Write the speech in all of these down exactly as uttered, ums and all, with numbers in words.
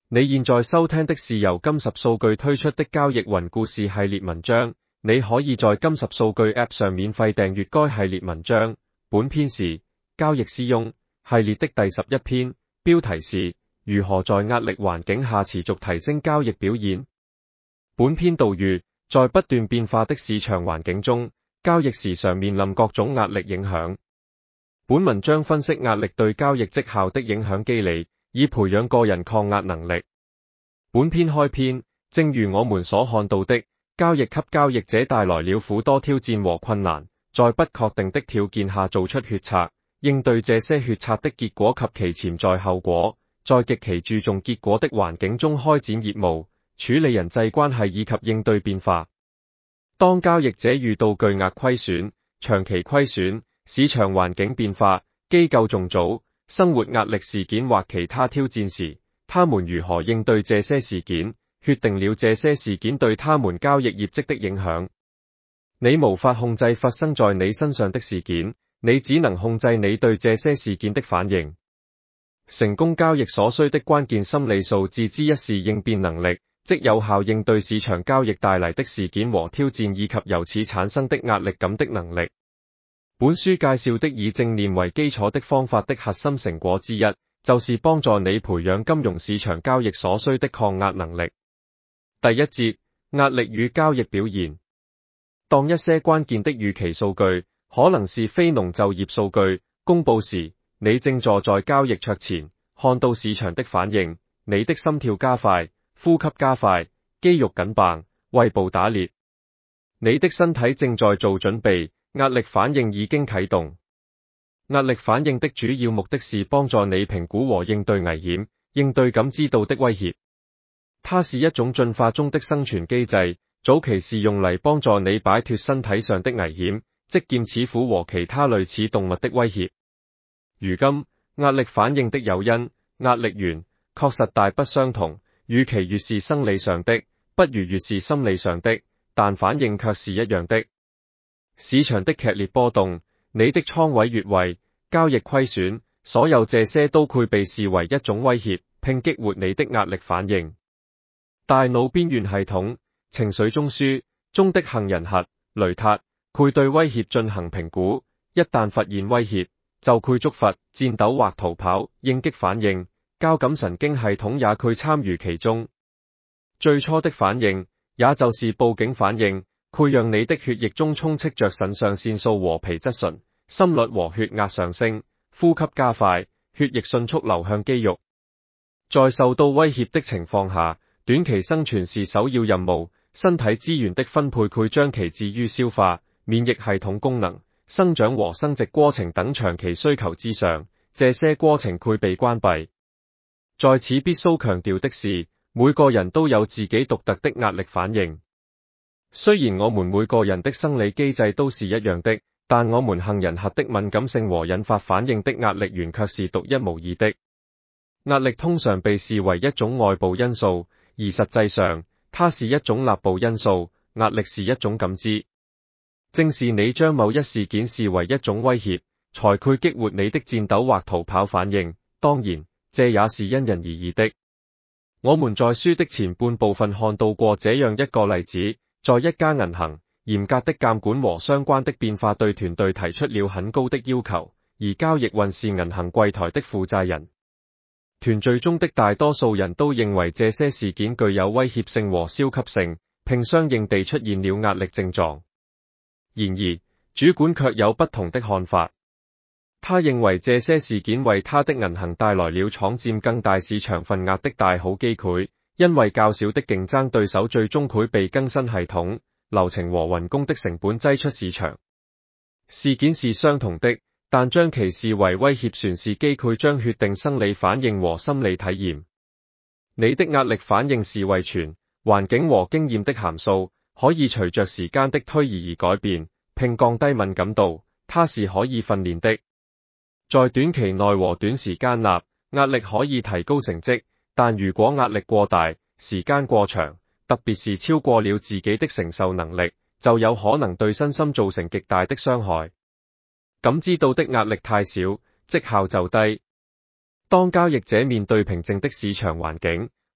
你現在收聽的是由金十數據推出的交易雲故事系列文章，你可以在金十數據 App 上免費訂閱該系列文章。本篇是交易師翁系列的第十一篇，標題是如何在壓力環境下持續提升交易表現。本篇導語，在不斷變化的市場環境中，交易時常面臨各種壓力影響。本文章分析壓力對交易績效的影響機理，以培養個人抗壓能力。本篇開篇，正如我們所看到的，交易給交易者帶來了許多挑戰和困難，在不確定的條件下做出決策，應對這些決策的結果及其潛在後果，在極其注重結果的環境中開展業務，處理人際關係以及應對變化。當交易者遇到巨額虧損、長期虧損、市場環境變化、機構重組、生活壓力事件或其他挑戰時，他們如何應對這些事件，決定了這些事件對他們交易業績的影響。你無法控制發生在你身上的事件，你只能控制你對這些事件的反應。成功交易所需的關鍵心理素質之一是應變能力，即有效應對市場交易帶來的事件和挑戰以及由此產生的壓力感的能力。本書介紹的以正念為基礎的方法的核心成果之一，就是幫助你培養金融市場交易所需的抗壓能力。第一節，壓力與交易表現。當一些關鍵的預期數據，可能是非農就業數據，公佈時，你正坐在交易桌前，看到市場的反應，你的心跳加快，呼吸加快，肌肉緊繃，胃部打裂。你的身體正在做準備，壓力反應已經啟動。壓力反應的主要目的是幫助你評估和應對危險，應對感知到的威脅。它是一種進化中的生存機制，早期是用嚟幫助你擺脫身體上的危險，即劍齒虎和其他類似動物的威脅。如今，壓力反應的誘因、壓力源，確實大不相同，與其越是生理上的，不如越是心理上的，但反應卻是一樣的。市場的劇烈波動，你的倉位越位，交易虧損，所有這些都會被視為一種威脅，並激活你的壓力反應。大腦邊緣系統、情緒中樞中的杏仁核、雷塔會對威脅進行評估，一旦發現威脅，就會觸發戰鬥或逃跑、應激反應，交感神經系統也會參與其中。最初的反應，也就是報警反應，會讓你的血液中充斥着腎上腺素和皮質醇，心率和血壓上升，呼吸加快，血液迅速流向肌肉。在受到威脅的情況下，短期生存是首要任務，身體資源的分配會將其置於消化、免疫系統功能、生長和生殖過程等長期需求之上，這些過程會被關閉。在此必須強調的是，每個人都有自己獨特的壓力反應。雖然我們每個人的生理機制都是一樣的，但我們杏仁核的敏感性和引發反應的壓力源卻是獨一無二的。壓力通常被視為一種外部因素，而實際上，它是一種內部因素。壓力是一種感知，正是你將某一事件視為一種威脅，才會激活你的戰鬥或逃跑反應。當然，這也是因人而異的。我們在書的前半部分看到過這樣一個例子，在一家銀行，嚴格的監管和相關的變化對團隊提出了很高的要求，而交易員是銀行櫃檯的負責人。團隊中的大多數人都認為這些事件具有威脅性和消極性，並相應地出現了壓力症狀。然而，主管卻有不同的看法。他認為這些事件為他的銀行帶來了闖佔更大市場份額的大好機會，因為較小的競爭對手最終會被更新系統、流程和運工的成本擠出市場。事件是相同的，但將其視為威脅旋是機會將決定生理反應和心理體驗。你的壓力反應是遺傳、環境和經驗的函數，可以隨着時間的推移而改變，並降低敏感度，它是可以訓練的。在短期內和短時間內，壓力可以提高成績，但如果壓力過大，時間過長，特別是超過了自己的承受能力，就有可能對身心造成極大的傷害。感知到的壓力太少，績效就低。當交易者面對平靜的市場環境，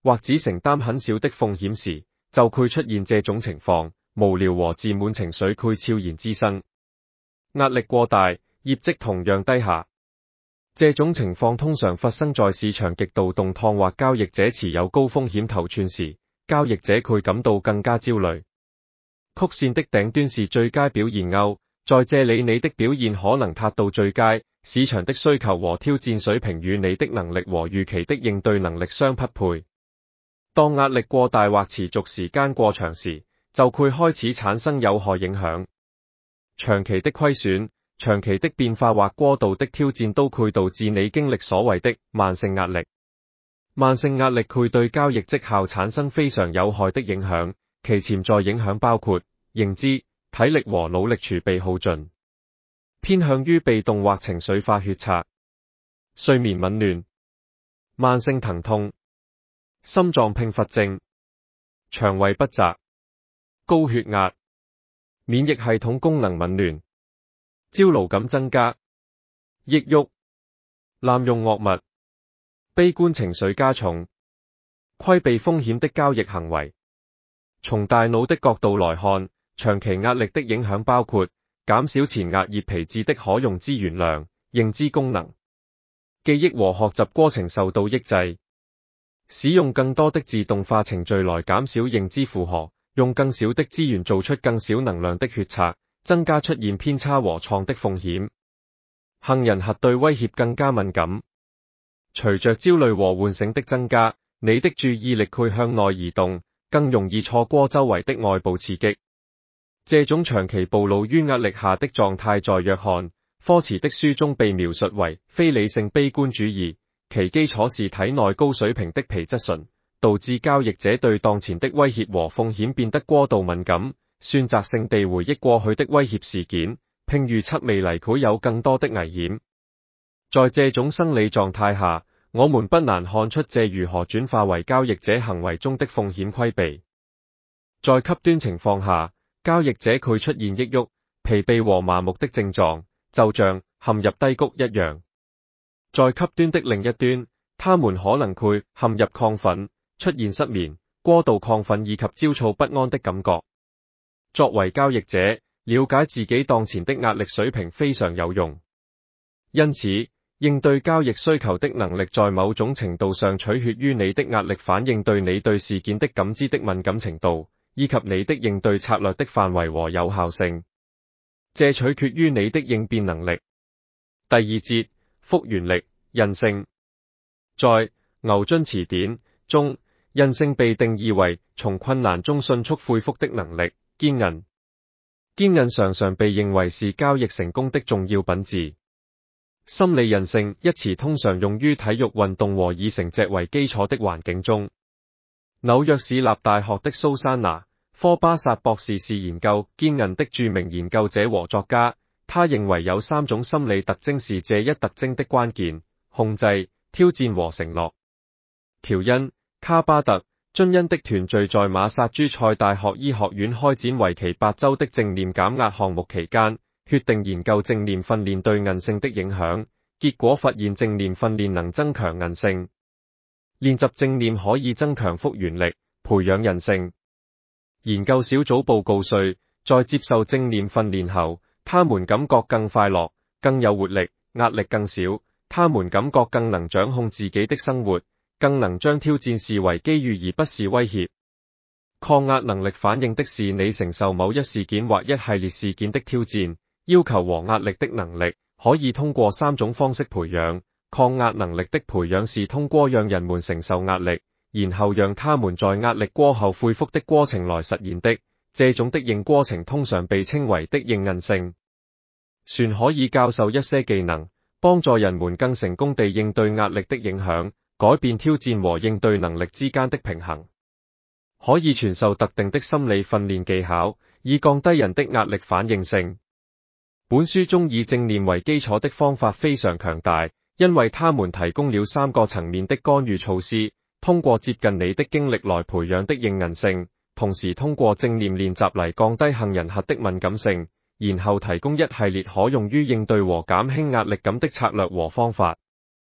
或只承擔很小的風險時，就會出現這種情況：無聊和自滿情緒會悄然滋生。壓力過大，業績同樣低下。這種情況通常發生在市場極度動盪或交易者持有高風險頭寸時，交易者會感到更加焦慮。曲線的頂端是最佳表現鈎，在這裡你的表現可能達到最佳，市場的需求和挑戰水平與你的能力和預期的應對能力相匹配。當壓力過大或持續時間過長時，就會開始產生有害影響。長期的虧損、長期的變化或過度的挑戰都會導致你經歷所謂的慢性壓力。慢性壓力會對交易績效產生非常有害的影響，其潛在影響包括認知、體力和腦力儲備耗盡，偏向於被動或情緒化決策，睡眠紊亂、慢性疼痛、心臟併發症、腸胃不澤、高血壓、免疫系統功能紊亂、焦慮感增加、抑鬱、濫用藥物、悲觀情緒加重、規避風險的交易行為。從大腦的角度來看，長期壓力的影響包括減少前額葉皮質的可用資源量、認知功能、記憶和學習過程受到抑制，使用更多的自動化程序來減少認知負荷，用更少的資源做出更少能量的決策，增加出現偏差和錯的風險。杏仁核對威脅更加敏感。隨着焦慮和喚醒的增加，你的注意力會向內移動，更容易錯過周圍的外部刺激。這種長期暴露於壓力下的狀態在約翰·科茨的書中被描述為非理性悲觀主義，其基礎是體內高水平的皮質醇，導致交易者對當前的威脅和風險變得過度敏感，選擇性地回憶過去的威脅事件，並預測未來會有更多的危險。在這種生理狀態下，我們不難看出這如何轉化為交易者行為中的風險規避。在極端情況下，交易者會出現抑鬱、疲憊和麻木的症狀，就像陷入低谷一樣。在極端的另一端，他們可能會陷入亢奮，出現失眠、過度亢奮以及焦躁不安的感覺。作為交易者，了解自己當前的壓力水平非常有用。因此，應對交易需求的能力在某種程度上取決於你的壓力反應對你對事件的感知的敏感程度，以及你的應對策略的範圍和有效性。這取決於你的應變能力。第二節，復原力、韌性。在牛津詞典中，韌性被定義為從困難中迅速恢復的能力、堅韌。堅韌常常被認為是交易成功的重要品質。心理韌性一詞通常用於體育運動和以成績為基礎的環境中。紐約市立大學的蘇珊娜·科巴薩博士是研究堅韌的著名研究者和作家，他認為有三種心理特徵是這一特徵的關鍵：控制、挑戰和承諾。喬恩·卡巴特津恩的團隊在馬薩諸塞大學醫學院開展為期八週的正念減壓項目期間，決定研究正念訓練對韌性的影響，結果發現正念訓練能增強韌性。練習正念可以增強復原力，培養韌性。研究小組報告說，在接受正念訓練後，他們感覺更快樂、更有活力，壓力更少，他們感覺更能掌控自己的生活，更能將挑戰視為機遇而不是威脅。抗壓能力反映的是你承受某一事件或一系列事件的挑戰、要求和壓力的能力，可以通過三種方式培養。抗壓能力的培養是通過讓人們承受壓力，然後讓他們在壓力過後恢復的過程來實現的。這種的應過程通常被稱為的應韌性。船可以教授一些技能，幫助人們更成功地應對壓力的影響，改變挑戰和應對能力之間的平衡。可以傳授特定的心理訓練技巧，以降低人的壓力反應性。本書中以正念為基礎的方法非常強大，因為他們提供了三個層面的干預措施，通過接近你的經歷來培養的應韌性，同時通過正念練習嚟降低杏仁核的敏感性，然後提供一系列可用於應對和減輕壓力感的策略和方法。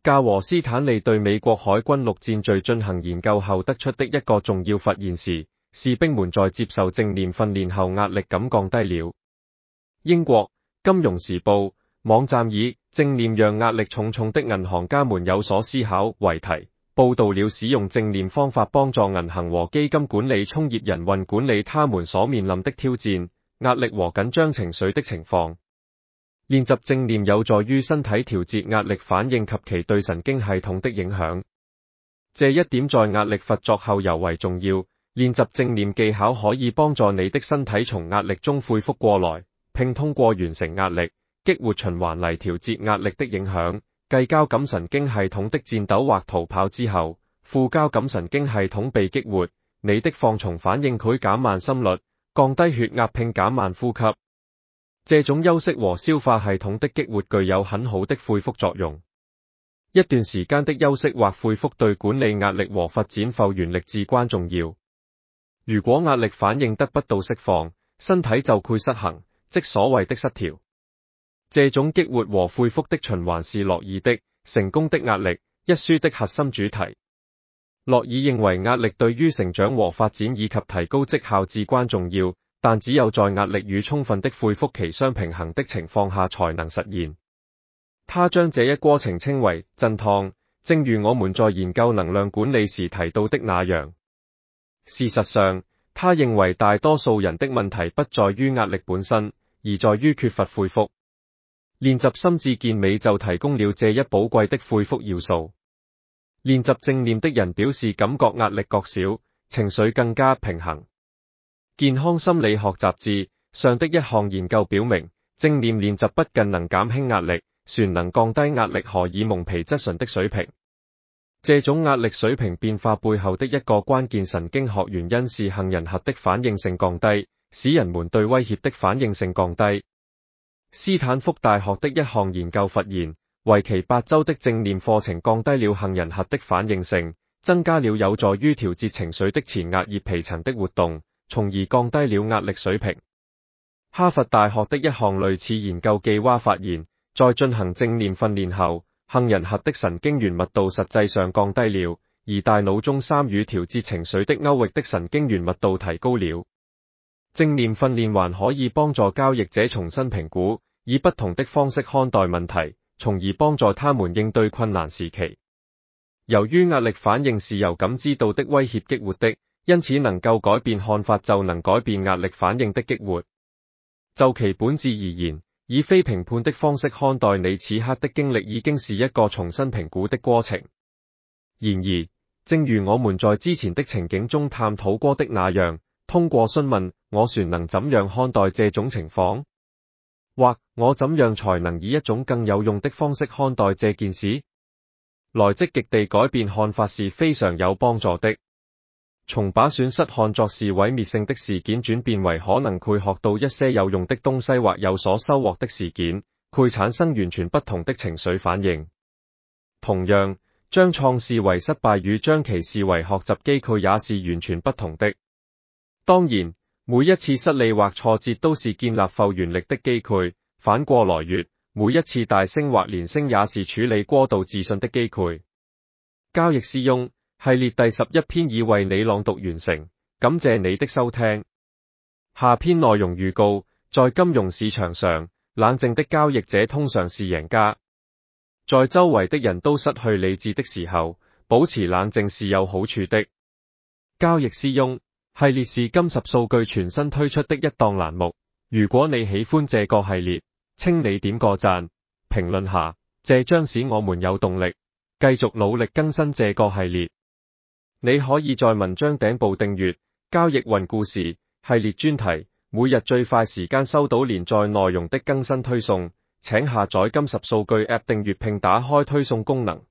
教和斯坦利對美國海軍陸戰隊進行研究後得出的一個重要發現是，士兵們在接受正念訓練後壓力感降低了。英國金融時報網站以正念讓壓力重重的銀行家們有所思考為題，報道了使用正念方法幫助銀行和基金管理從業人員管理他們所面臨的挑戰、壓力和緊張情緒的情況。練習正念有助於身體調節壓力反應及其對神經系統的影響，這一點在壓力發作後尤為重要。練習正念技巧可以幫助你的身體從壓力中恢復過來，並通過完成壓力激活循環嚟調節壓力的影響。繼交感神經系統的顫抖或逃跑之後，副交感神經系統被激活，你的放鬆反應會減慢心率、降低血壓並減慢呼吸。這種休息和消化系統的激活具有很好的恢復作用。一段時間的休息或恢復對管理壓力和發展復原力至關重要。如果壓力反應得不到釋放，身體就會失衡，即所謂的失調。這種激活和恢復的循環是洛爾的《成功的壓力》一書的核心主題。洛爾認為壓力對於成長和發展以及提高績效至關重要，但只有在壓力與充分的恢復期相平衡的情況下才能實現。他將這一過程稱為震盪，正如我們在研究能量管理時提到的那樣。事實上，他認為大多數人的問題不在於壓力本身，而在於缺乏恢復。練習心智健美就提供了這一寶貴的恢復要素。練習正念的人表示感覺壓力較少，情緒更加平衡。健康心理學雜誌上的一項研究表明，正念練習不僅能減輕壓力，旋能降低壓力荷爾蒙皮質醇的水平。這種壓力水平變化背後的一個關鍵神經學原因是杏仁核的反應性降低，使人們對威脅的反應性降低。斯坦福大學的一項研究發現，為期八週的正念課程降低了杏仁核的反應性，增加了有助於調節情緒的前額葉皮層的活動，從而降低了壓力水平。哈佛大學的一項類似研究計劃發現，在進行正念訓練後，杏仁核的神經元密度實際上降低了，而大腦中參與調節情緒的區域的神經元密度提高了。正念訓練還可以幫助交易者重新評估，以不同的方式看待問題，從而幫助他們應對困難時期。由於壓力反應是由感知到的威脅激活的，因此能夠改變看法就能改變壓力反應的激活。就其本質而言，以非評判的方式看待你此刻的經歷已經是一個重新評估的過程。然而，正如我們在之前的情景中探討過的那樣，通過詢問我旋能怎樣看待這種情況，或我怎樣才能以一種更有用的方式看待這件事，來積極地改變看法是非常有幫助的。從把損失看作是毀滅性的事件轉變為可能會學到一些有用的東西或有所收穫的事件，會產生完全不同的情緒反應。同樣，將創視為失敗與將其視為學習機會也是完全不同的。當然，每一次失利或挫折都是建立復原力的機會，反過來說，每一次大升或連升也是處理過度自信的機會。交易師翁系列第十一篇已為你朗讀完成，感謝你的收聽。下篇內容預告：在金融市場上，冷靜的交易者通常是贏家。在周圍的人都失去理智的時候，保持冷靜是有好處的。交易師翁系列是金十數據全新推出的一檔欄目。如果你喜歡這個系列，請你點個讚，評論下，這將使我們有動力繼續努力更新這個系列。你可以在文章頂部訂閱交易雲故事系列專題，每日最快時間收到連載內容的更新推送。請下載金十數據 App 訂閱並打開推送功能。